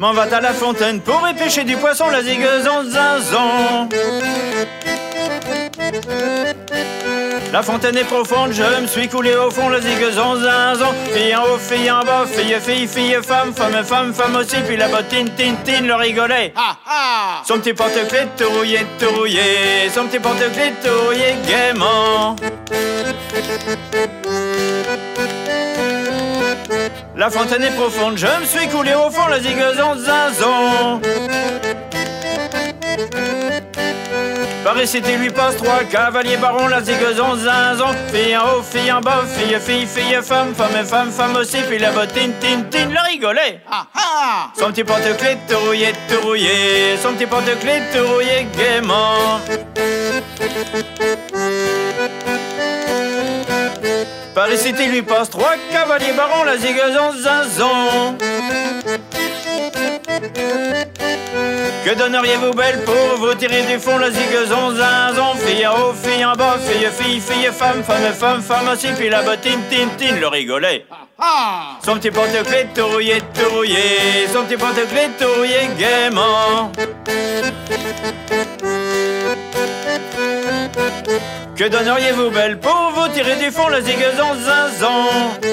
M'en va à la fontaine pour y pêcher du poisson, la ziguezon zinzon. La fontaine est profonde, je me suis coulé au fond, la ziguezon zinzon. Fille en haut, fille en bas, fille, fille, fille, femme, femme, femme, femme aussi. Puis la bottine, tine, tine, le rigolet. Son petit porte-clés tout rouillé, tout rouillé. Son petit porte-clés tout rouillé gaiement. La fontaine est profonde, je me suis coulé au fond, la ziguezon zinzon. Par ici lui passe trois cavaliers barons, la ziguezon zinzon. Fille en haut, fille en bas, fille, fille, fille, femme, femme, femme, femme aussi. Puis la bottine, tine, tine, le rigolet. Son petit porte-clés tout rouillé, tout rouillé. Son petit porte-clés tout rouillé gaiement. Par ici lui passe trois cavaliers barons, la ziguezon zinzon. Que donneriez-vous belle pour vous tirer du fond, la ziguezon zinzon? Fille en haut, fille en bas, fille, fille, fille, femme, femme, femme, femme aussi. Puis la bottine, tine, tine, le rigolet. Son petit porte-clés tout rouillé, tout rouillé. Son petit porte-clés tout rouillé gaiement. Que donneriez-vous belle pour vous tirer du fond, la ziguezon zinzon?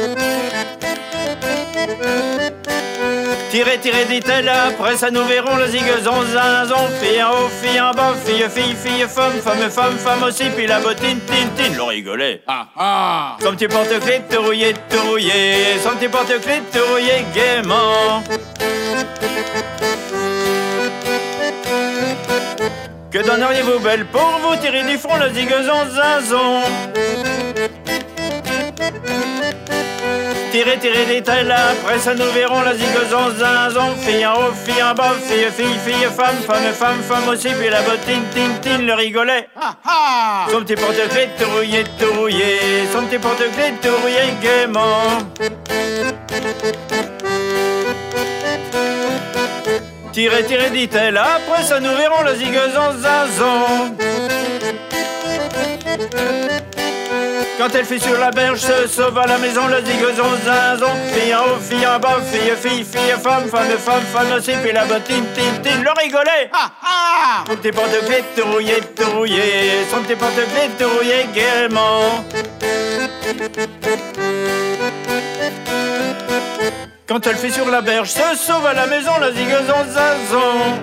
Tirez, tirez, dit-elle, après ça nous verrons, la ziguezon zinzon. Fille en haut, fille en bas, fille, fille, fille, femme, femme, femme, femme aussi. Puis la bottine, tine, tine, le rigolet. Son petit porte-clés tout rouillé, tout rouillé. Son petit porte-clés tout rouillé gaiement. Que donneriez-vous belle pour vous tirer du front, la ziguezon zinzon? Tirez, tirez, dit-elle, après ça nous verrons, la ziguezon zinzon. Fille en haut, fille en bas, fille, fille, fille, femme, femme, femme, femme aussi. Puis la bottine, tine, tine, le rigolet. Son petit porte-clés tout rouillé, tout rouillé. Son petit porte-clés tout rouillé gaiement. Tirez, tirez, dit-elle, après ça nous verrons, la ziguezon zinzon. Quand elle fut sur la berge, se sauve à la maison, la ziguezon zinzon. Fille en haut, fille en bas, fille, fille, fille, femme, femme, femme, femme aussi. Puis la bottine, tine, tine, le rigolet. Son petit porte-clés tout rouillé, tout rouillé. Son petit porte-clés tout rouillé gaiement. Quand elle fut sur la berge, se sauve à la maison, la ziguezon zinzon.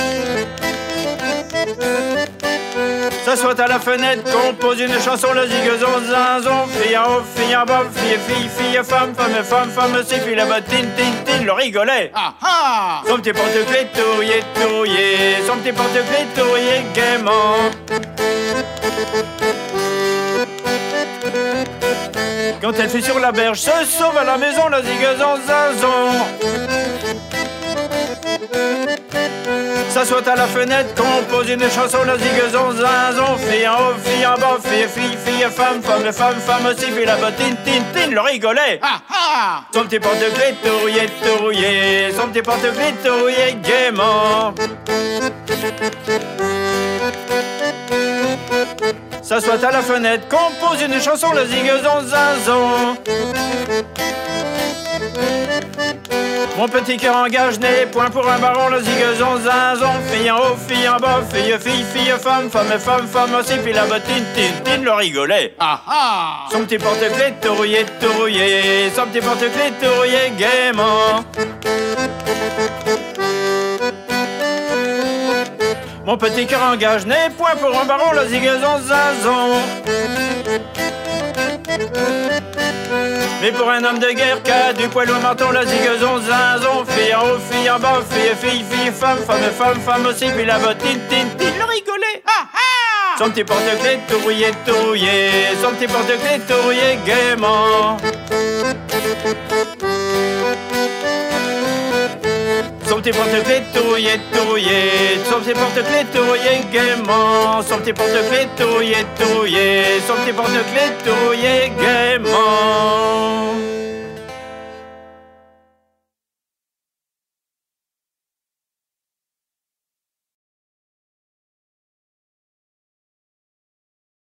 S'assoit à la fenêtre, compose une chanson, la ziguezon zinzon. Fille en haut, fille en bas, fille, fille, fille, femme, femme, femme, femme aussi. Puis la bottine, tine, tine, le rigolet. Son petit porte-clés tout rouillé, tout rouillé. Son petit porte-clés tout rouillé gaiement. Quand elle fut sur la berge, se sauve à la maison, la ziguezon zinzon. S'assoit à la fenêtre, compose une chanson, la ziguezon zinzon. Fille en haut, fille en bas, fille, fille, fille, femme, femme, femme, femme aussi. Puis la bottine, tine, tine, le rigolet. Son petit porte-clés tout rouillé, tout rouillé. Son petit porte-clés tout rouillé gaiement. S'assoit à la fenêtre, compose une chanson, la ziguezon zinzon. Mon petit cœur engage n'est point pour un baron, la ziguezon zinzon. Fille en haut, fille en bas, fille, fille, fille, femme, femme, femme, femme aussi. Puis la bottine, tine, tine, le rigolet. Son petit porte-clés tout rouillé, tout rouillé. Son petit porte-clés tout rouillé gaiement. Mon petit cœur engage n'est point pour un baron, la ziguezon zinzon. Mais pour un homme de guerre qui a du poil au menton, la ziguezon zinzon. Fille en haut, fille en bas, fille, fille, fille, femme, femme, femme, femme aussi. Puis la bottine, tine, tine, le rigolet. Son petit porte-clés tout rouillé, tout rouillé. Son petit porte-clés tout rouillé gaiement. Son petit porte-clés tout rouillé, tout rouillé. Son petit porte-clés tout rouillé gaiement. Son petit porte-clés tout rouillé, tout rouillé. Son petit porte-clés tout rouillé gaiement.